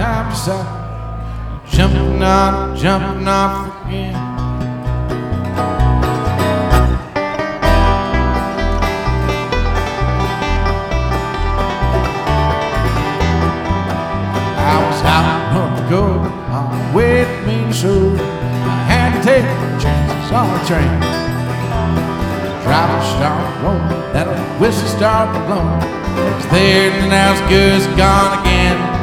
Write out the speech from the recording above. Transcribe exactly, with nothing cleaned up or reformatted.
I decided, jumping on, jumping off again. I was out on the go on the way to Minnesota. I had to take chances on the train. Driver started rolling, that old whistle started blowing. It's there and now it's good, it's gone again.